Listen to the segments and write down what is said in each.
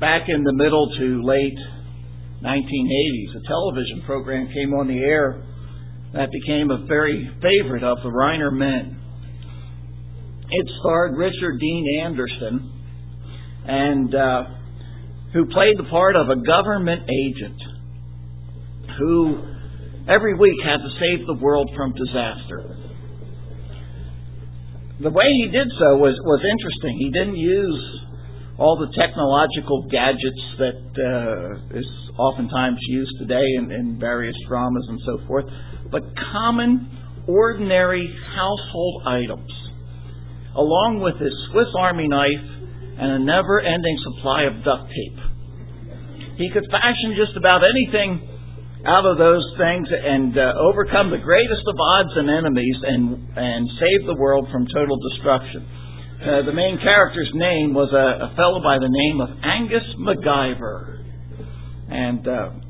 back in the middle to late 1980s, a television program came on the air that became a very favorite of the Reiner men. It starred Richard Dean Anderson, and who played the part of a government agent who every week had to save the world from disaster. The way he did so was interesting. He didn't use all the technological gadgets that is oftentimes used today in various dramas and so forth, but common, ordinary household items, along with his Swiss Army knife and a never-ending supply of duct tape. He could fashion just about anything out of those things and overcome the greatest of odds and enemies and save the world from total destruction. The main character's name was a fellow by the name of Angus MacGyver. And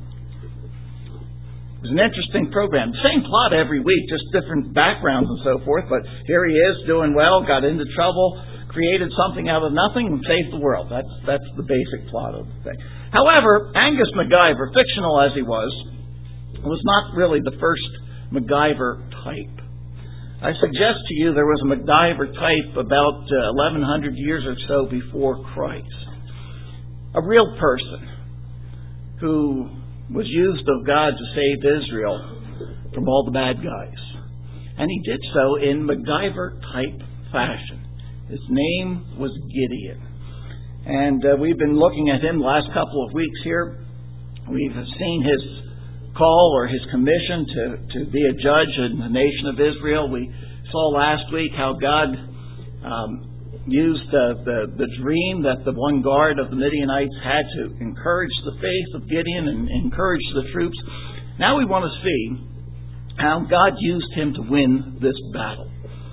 it was an interesting program. Same plot every week, just different backgrounds and so forth. But here he is doing well, got into trouble, created something out of nothing, and saved the world. That's the basic plot of the thing. However, Angus MacGyver, fictional as he was not really the first MacGyver type. I suggest to you there was a MacGyver type about 1100 years or so before Christ. A real person who was used of God to save Israel from all the bad guys. And he did so in MacGyver type fashion. His name was Gideon. And we've been looking at him the last couple of weeks here. We've seen his call or his commission to be a judge in the nation of Israel. We saw last week how God used the dream that the one guard of the Midianites had to encourage the faith of Gideon and encourage the troops. Now we want to see how God used him to win this battle.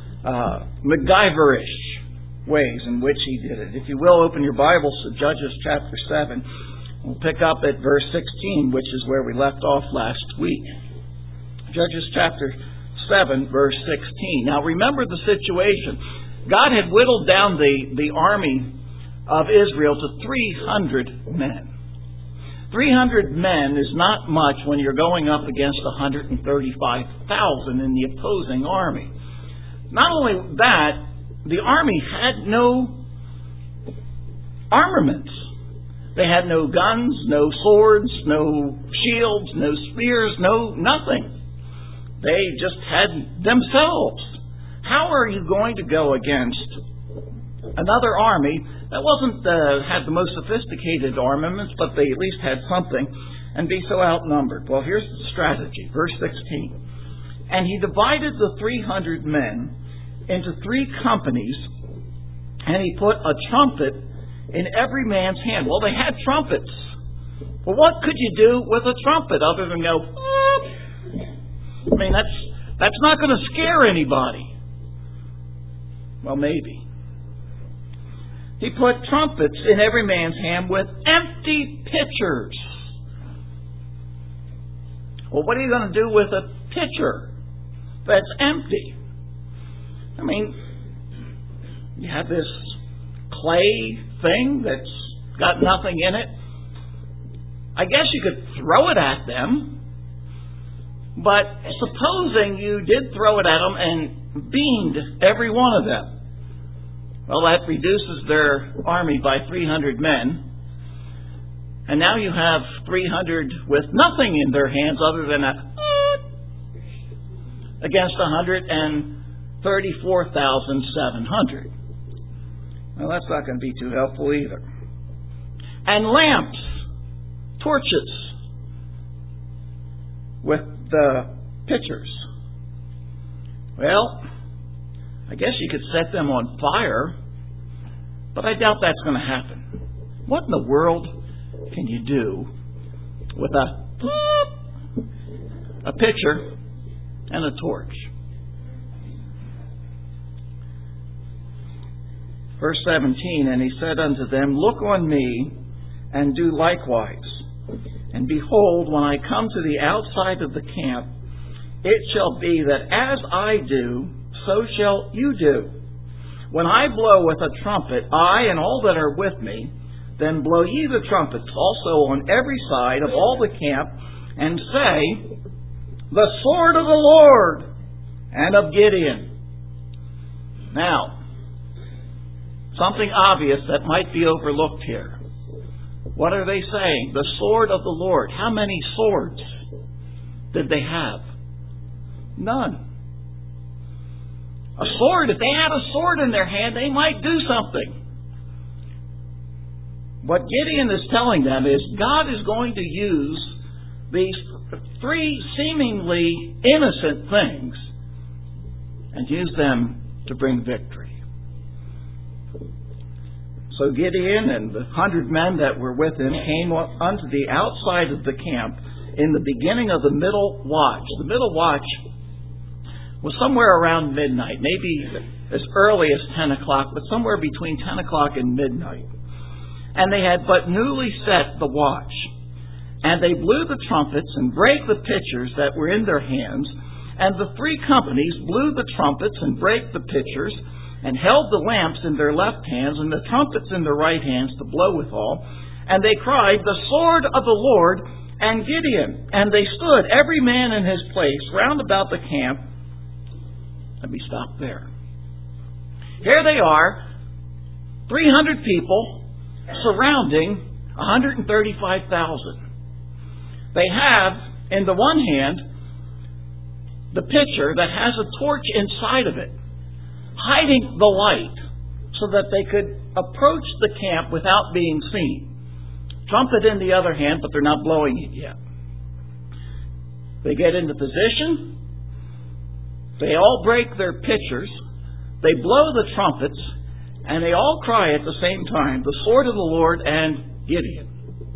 MacGyverish ways in which he did it. If you will, open your Bibles to Judges chapter 7. We'll pick up at verse 16, which is where we left off last week. Judges chapter 7, verse 16. Now remember the situation. God had whittled down the army of Israel to 300 men. 300 men is not much when you're going up against 135,000 in the opposing army. Not only that, the army had no armaments. They had no guns, no swords, no shields, no spears, no nothing. They just had themselves. How are you going to go against another army that wasn't had the most sophisticated armaments, but they at least had something, and be so outnumbered? Well, here's the strategy. Verse 16. And he divided the 300 men into 3 companies, and he put a trumpet in every man's hand. Well, they had trumpets. Well, what could you do with a trumpet other than go, "Whoop"? I mean, that's not going to scare anybody. Well, maybe. He put trumpets in every man's hand with empty pitchers. Well, what are you going to do with a pitcher that's empty? I mean, you have this clay thing that's got nothing in it. I guess you could throw it at them, but supposing you did throw it at them and beamed every one of them, well, that reduces their army by 300 men, and now you have 300 with nothing in their hands other than against 134,700. Well, that's not going to be too helpful either. And lamps, torches, with the pitchers. Well, I guess you could set them on fire, but I doubt that's going to happen. What in the world can you do with a pitcher and a torch? Verse 17, and he said unto them, Look on me, and do likewise. And behold, when I come to the outside of the camp, it shall be that as I do, so shall you do. When I blow with a trumpet, I and all that are with me, Then blow ye the trumpets also on every side of all the camp, and say, The sword of the Lord and of Gideon. Now, something obvious that might be overlooked here. What are they saying? The sword of the Lord. How many swords did they have? None. A sword, if they had a sword in their hand, they might do something. What Gideon is telling them is God is going to use these three seemingly innocent things and use them to bring victory. So Gideon and the 100 men that were with him came unto the outside of the camp in the beginning of the middle watch. The middle watch was somewhere around midnight, maybe as early as 10 o'clock, but somewhere between 10 o'clock and midnight. And they had but newly set the watch. And they blew the trumpets and brake the pitchers that were in their hands. And the three companies blew the trumpets and brake the pitchers, and held the lamps in their left hands and the trumpets in their right hands to blow withal. And they cried, The sword of the Lord and Gideon. And they stood, every man in his place, round about the camp. Let me stop there. Here they are, 300 people surrounding 135,000. They have, in the one hand, the pitcher that has a torch inside of it, hiding the light so that they could approach the camp without being seen. Trumpet in the other hand, but they're not blowing it yet. They get into position. They all break their pitchers. They blow the trumpets, and they all cry at the same time, The sword of the Lord and Gideon.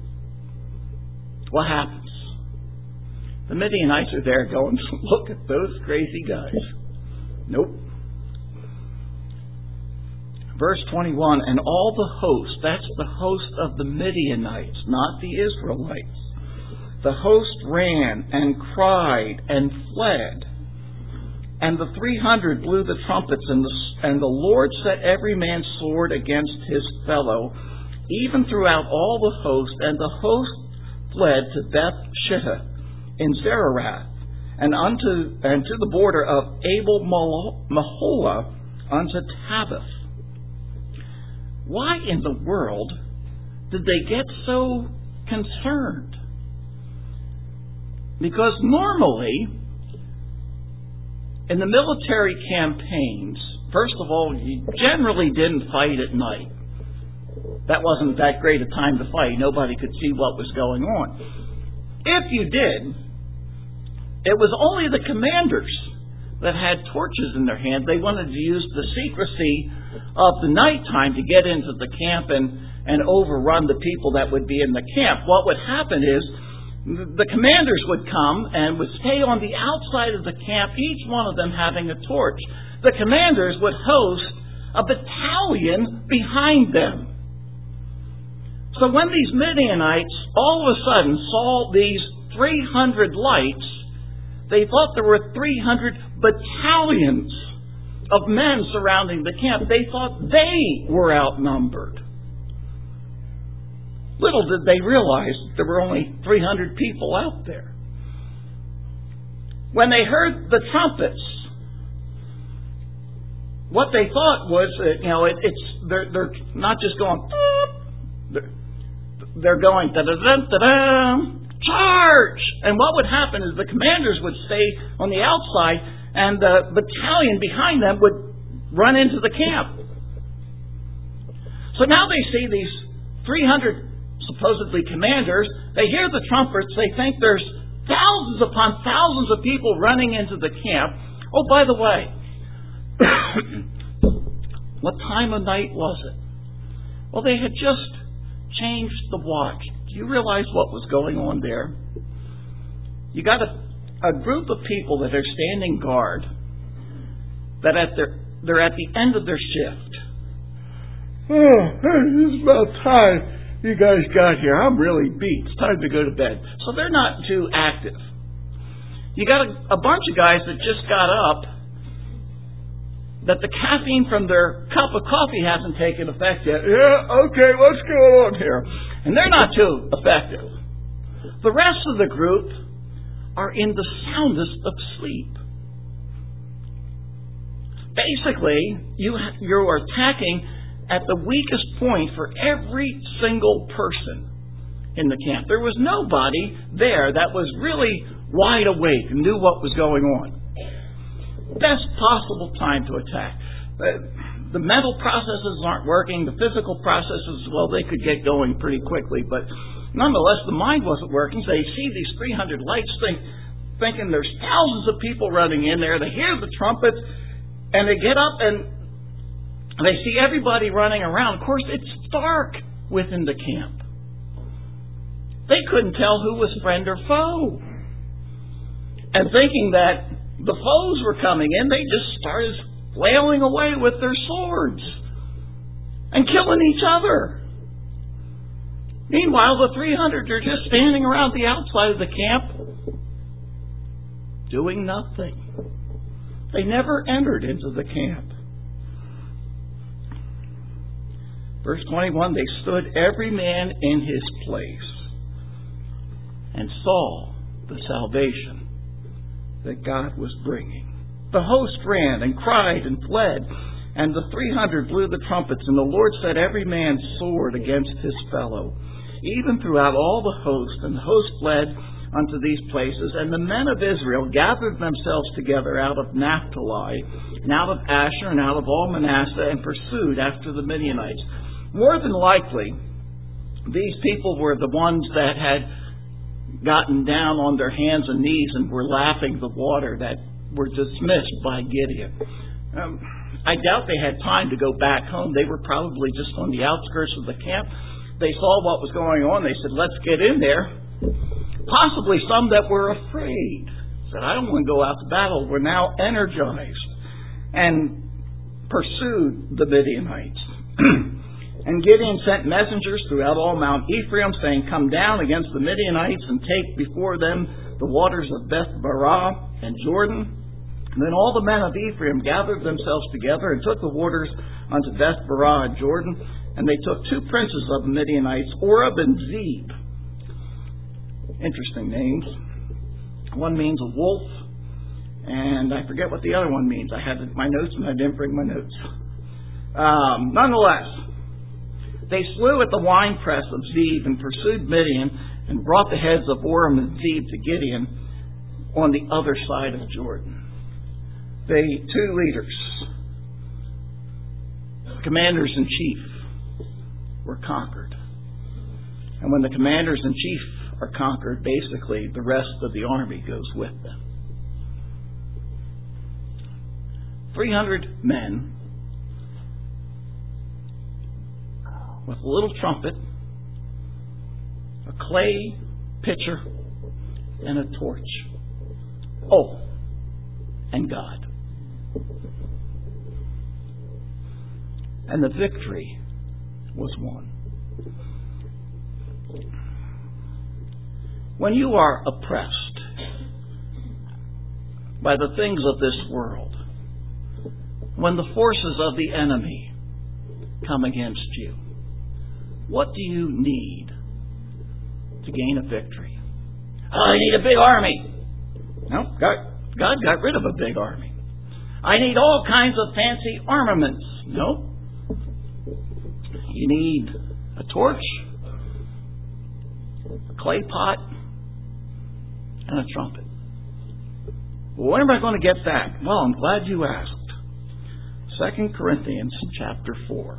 What happens? The Midianites are there going, Look at those crazy guys. Nope. Verse 21, And all the host, that's the host of the Midianites, not the Israelites. The host ran and cried and fled. And the 300 blew the trumpets, and the Lord set every man's sword against his fellow, even throughout all the host. And the host fled to Beth Shittah in Zererath, and to the border of Abel Meholah, unto Tabith. Why in the world did they get so concerned? Because normally, in the military campaigns, first of all, you generally didn't fight at night. That wasn't that great a time to fight. Nobody could see what was going on. If you did, it was only the commanders that had torches in their hand. They wanted to use the secrecy of the nighttime to get into the camp and overrun the people that would be in the camp. What would happen is the commanders would come and would stay on the outside of the camp, each one of them having a torch. The commanders would host a battalion behind them. So when these Midianites all of a sudden saw these 300 lights, they thought there were 300 battalions of men surrounding the camp. They thought they were outnumbered. Little did they realize that there were only 300 people out there. When they heard the trumpets, what they thought was, they're not just going, they're going, da-da-da-da-da, charge! And what would happen is the commanders would stay on the outside, and the battalion behind them would run into the camp. So now they see these 300 supposedly commanders. They hear the trumpets. They think there's thousands upon thousands of people running into the camp. Oh, by the way, what time of night was it? Well, they had just changed the watch. Do you realize what was going on there? You got a group of people that are standing guard that they're at the end of their shift. Oh, it's about time you guys got here. I'm really beat. It's time to go to bed. So they're not too active. You got a bunch of guys that just got up that the caffeine from their cup of coffee hasn't taken effect yet. Yeah, okay, what's going on here? And they're not too effective. The rest of the group are in the soundest of sleep. Basically, you are attacking at the weakest point for every single person in the camp. There was nobody there that was really wide awake and knew what was going on. Best possible time to attack. The mental processes aren't working. The physical processes, well, they could get going pretty quickly, but nonetheless, the mind wasn't working. So they see these 300 lights, thinking there's thousands of people running in there. They hear the trumpets, and they get up and they see everybody running around. Of course, it's dark within the camp. They couldn't tell who was friend or foe. And thinking that the foes were coming in, they just started flailing away with their swords and killing each other. Meanwhile, the 300 are just standing around the outside of the camp doing nothing. They never entered into the camp. Verse 21, they stood every man in his place and saw the salvation that God was bringing. The host ran and cried and fled, and the 300 blew the trumpets, and the Lord set every man's sword against his fellow, even throughout all the host. And the host fled unto these places, and the men of Israel gathered themselves together out of Naphtali, and out of Asher, and out of all Manasseh, and pursued after the Midianites. More than likely, these people were the ones that had gotten down on their hands and knees and were lapping the water that were dismissed by Gideon. I doubt they had time to go back home. They were probably just on the outskirts of the camp. They saw what was going on. They said, let's get in there. Possibly some that were afraid said, I don't want to go out to battle. We're now energized, and pursued the Midianites. And Gideon sent messengers throughout all Mount Ephraim, saying, come down against the Midianites and take before them the waters of Beth-barah and Jordan. And then all the men of Ephraim gathered themselves together and took the waters unto Beth-barah and Jordan. And they took two princes of the Midianites, Oreb and Zeb. Interesting names. One means a wolf, and I forget what the other one means. I had my notes and I didn't bring my notes. Nonetheless, they slew at the winepress of Zeb and pursued Midian and brought the heads of Oreb and Zeb to Gideon on the other side of Jordan. The two leaders, commanders-in-chief, were conquered. And when the commanders-in-chief are conquered, basically the rest of the army goes with them. 300 men with a little trumpet, a clay pitcher, and a torch. Oh, and God. And the victory was won. When you are oppressed by the things of this world, when the forces of the enemy come against you, what do you need to gain a victory? Oh, I need a big army. No, God got rid of a big army. I need all kinds of fancy armaments. No. You need a torch, a clay pot, and a trumpet. Well, when am I going to get that? Well, I'm glad you asked. 2 Corinthians chapter 4.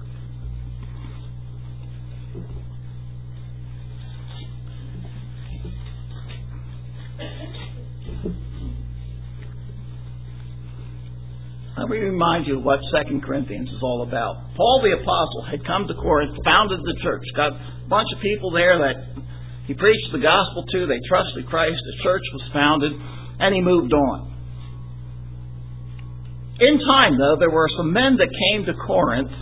Let me remind you what 2 Corinthians is all about. Paul the Apostle had come to Corinth, founded the church, got a bunch of people there that he preached the gospel to. They trusted Christ. The church was founded, and he moved on. In time, though, there were some men that came to Corinth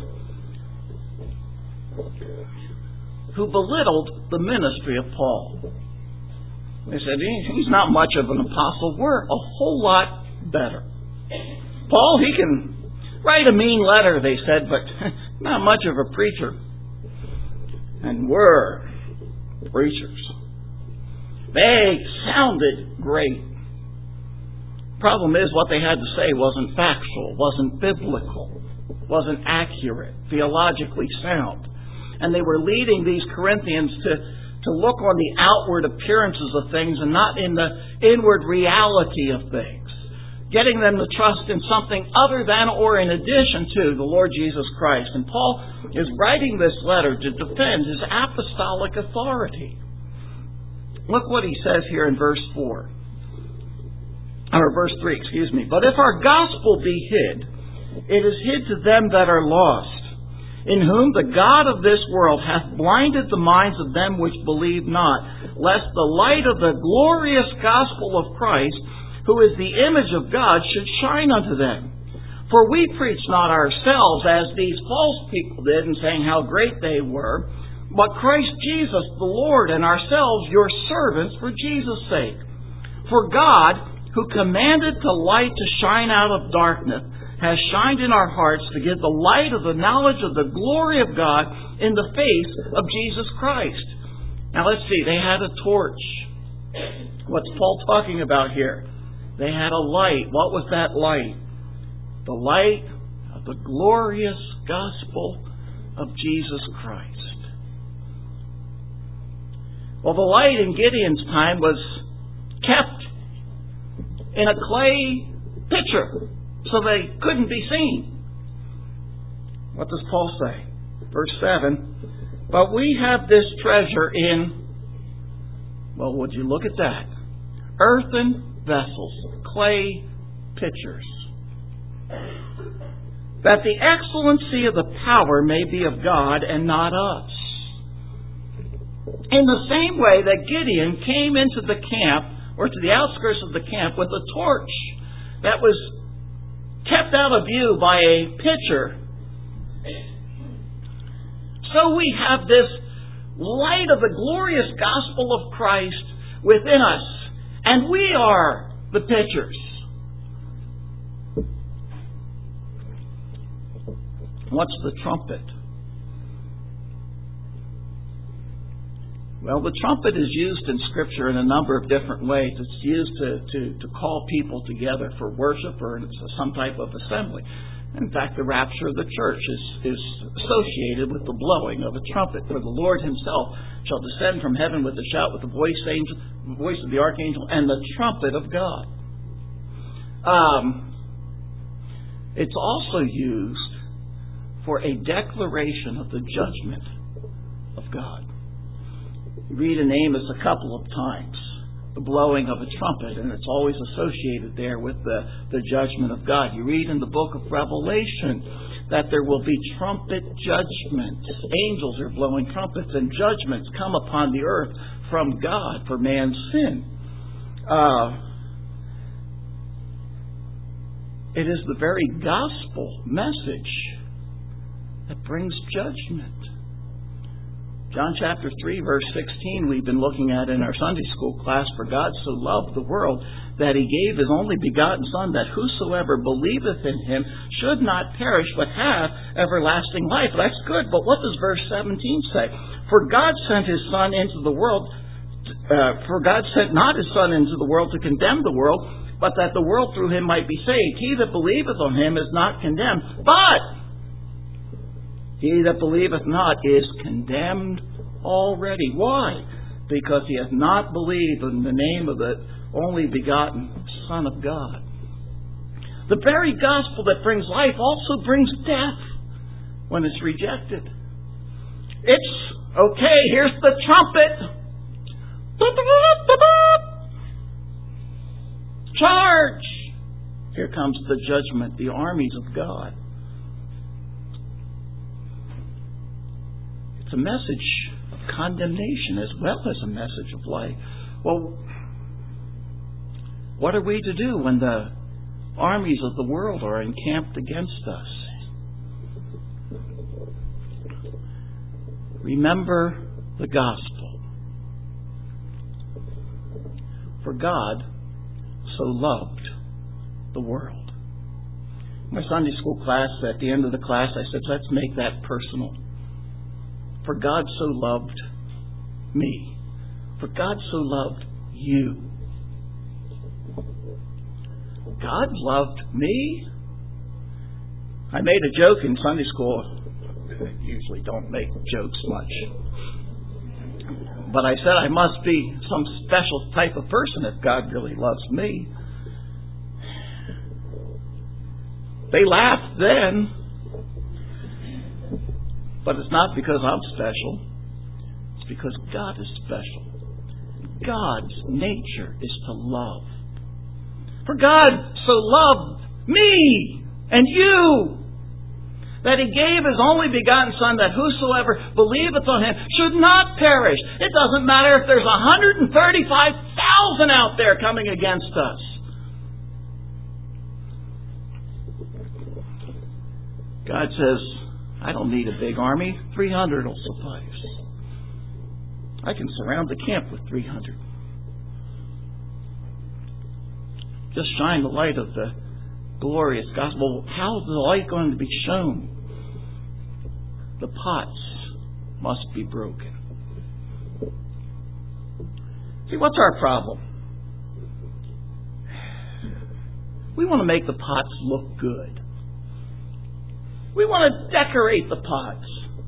who belittled the ministry of Paul. They said, he's not much of an apostle. We're a whole lot better. Paul, he can Write a mean letter, they said, but not much of a preacher. And we're preachers. They sounded great. Problem is, what they had to say wasn't factual, wasn't biblical, wasn't accurate, theologically sound. And they were leading these Corinthians to look on the outward appearances of things and not in the inward reality of things. Getting them to trust in something other than or in addition to the Lord Jesus Christ. And Paul is writing this letter to defend his apostolic authority. Look what he says here in verse 4. Or verse 3, excuse me. But if our gospel be hid, it is hid to them that are lost, in whom the God of this world hath blinded the minds of them which believe not, lest the light of the glorious gospel of Christ, who is the image of God, should shine unto them. For we preach not ourselves, as these false people did, in saying how great they were, but Christ Jesus the Lord, and ourselves your servants for Jesus' sake. For God, who commanded the light to shine out of darkness, has shined in our hearts to give the light of the knowledge of the glory of God in the face of Jesus Christ. Now let's see, they had a torch. What's Paul talking about here? They had a light. What was that light? The light of the glorious gospel of Jesus Christ. Well, the light in Gideon's time was kept in a clay pitcher so they couldn't be seen. What does Paul say? Verse 7, but we have this treasure in, well, would you look at that? Earthen vessels, clay pitchers, that the excellency of the power may be of God and not us. In the same way that Gideon came into the camp, or to the outskirts of the camp, with a torch that was kept out of view by a pitcher, so we have this light of the glorious gospel of Christ within us. And we are the pitchers. What's the trumpet? Well, the trumpet is used in Scripture in a number of different ways. It's used to call people together for worship or some type of assembly. In fact, the rapture of the church is associated with the blowing of a trumpet. For the Lord himself shall descend from heaven with a shout, with the voice of the archangel, and the trumpet of God. It's also used for a declaration of the judgment of God. You read in Amos a couple of times the blowing of a trumpet, and it's always associated there with the judgment of God. You read in the book of Revelation that there will be trumpet judgments. Angels are blowing trumpets, and judgments come upon the earth from God for man's sin. It is the very gospel message that brings judgment. John chapter 3, verse 16, we've been looking at in our Sunday school class. For God so loved the world that he gave his only begotten Son, that whosoever believeth in him should not perish, but have everlasting life. That's good, but what does verse 17 say? For God sent his Son into the world, for God sent not his Son into the world to condemn the world, but that the world through him might be saved. He that believeth on him is not condemned, but he that believeth not is condemned already. Why? Because he hath not believed in the name of the only begotten Son of God. The very gospel that brings life also brings death when it's rejected. It's, okay, here's the trumpet. Charge! Here comes the judgment, the armies of God. It's a message of condemnation as well as a message of life. Well, what are we to do when the armies of the world are encamped against us? Remember the gospel. For God so loved the world. My Sunday school class, at the end of the class, I said, let's make that personal. For God so loved me. For God so loved you. God loved me? I made a joke in Sunday school. I usually don't make jokes much. But I said I must be some special type of person if God really loves me. They laughed then. But it's not because I'm special. It's because God is special. God's nature is to love. For God so loved me and you that He gave His only begotten Son, that whosoever believeth on Him should not perish. It doesn't matter if there's 135,000 out there coming against us. God says, I don't need a big army. 300 will suffice. I can surround the camp with 300. Just shine the light of the glorious gospel. How is the light going to be shown? The pots must be broken. See, what's our problem? We want to make the pots look good. We want to decorate the pots.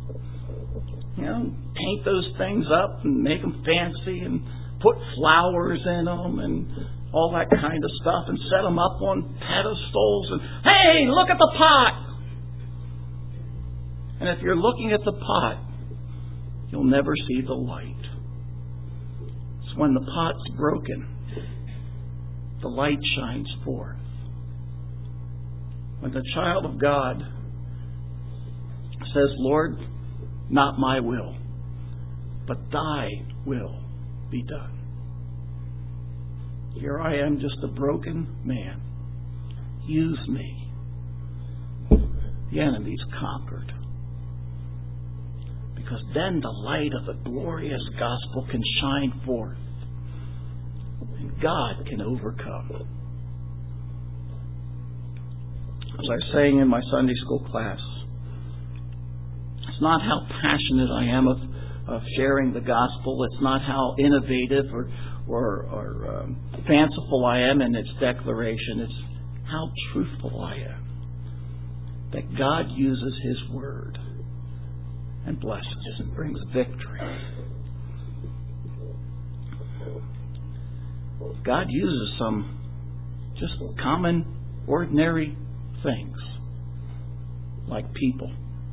Paint those things up and make them fancy and put flowers in them and all that kind of stuff and set them up on pedestals and, hey, look at the pot! And if you're looking at the pot, you'll never see the light. It's when the pot's broken, the light shines forth. When the child of God says, Lord, not my will, but thy will be done. Here I am, just a broken man. Use me. The enemy's conquered. Because then the light of the glorious gospel can shine forth. And God can overcome. As I was saying in my Sunday school class, it's not how passionate I am of sharing the gospel. It's not how innovative or fanciful I am in its declaration. It's how truthful I am. That God uses His Word and blesses and brings victory. God uses some just common, ordinary things like people.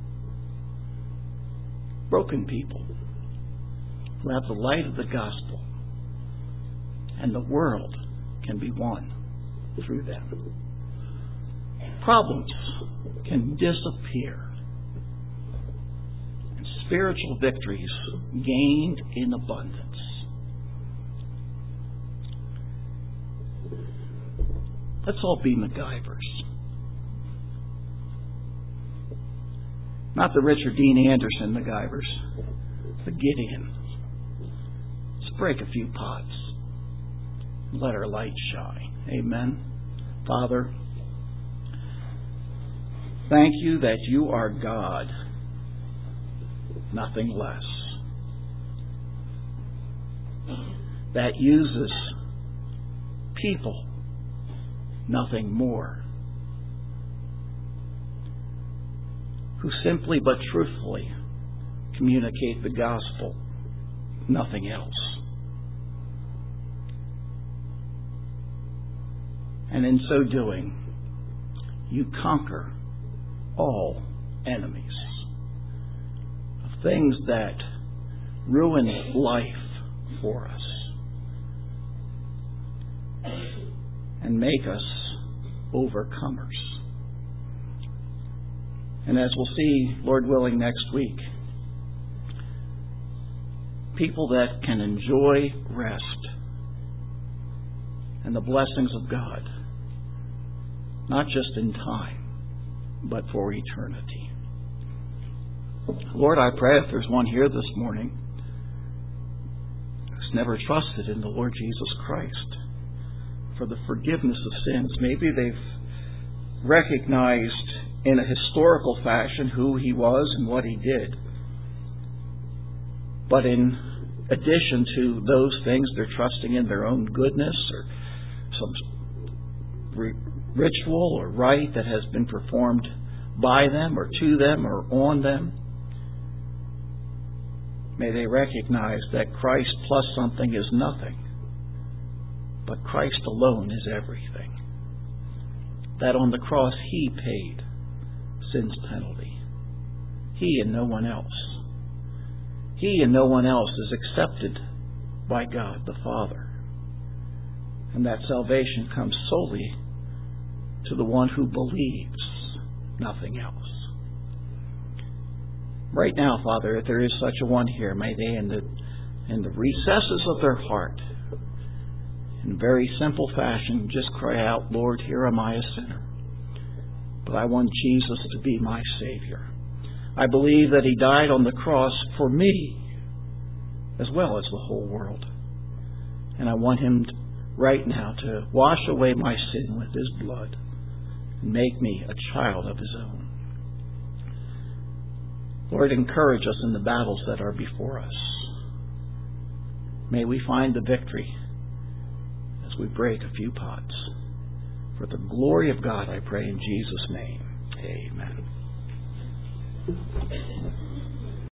Broken people who have the light of the gospel, and the world can be won through them. Problems can disappear, and spiritual victories gained in abundance. Let's all be MacGyvers. Not the Richard Dean Anderson MacGyvers, the Gideon. Let's break a few pots. Let our light shine. Amen. Father, thank you that you are God, nothing less. That uses people, nothing more. Who simply but truthfully communicate the gospel, nothing else. And in so doing, you conquer all enemies of things that ruin life for us and make us overcomers. And as we'll see, Lord willing, next week, people that can enjoy rest and the blessings of God, not just in time, but for eternity. Lord, I pray if there's one here this morning who's never trusted in the Lord Jesus Christ for the forgiveness of sins, maybe they've recognized in a historical fashion who He was and what He did. But in addition to those things, they're trusting in their own goodness or some ritual or rite that has been performed by them or to them or on them. May they recognize that Christ plus something is nothing, but Christ alone is everything. That on the cross He paid sin's penalty. He and no one else. He and no one else is accepted by God the Father. And that salvation comes solely to the one who believes, nothing else. Right now, Father, if there is such a one here, may they in the recesses of their heart, in very simple fashion, just cry out, Lord, here am I, a sinner. But I want Jesus to be my Savior. I believe that He died on the cross for me, as well as the whole world. And I want Him right now to wash away my sin with His blood and make me a child of His own. Lord, encourage us in the battles that are before us. May we find the victory as we break a few pots. For the glory of God, I pray in Jesus' name. Amen.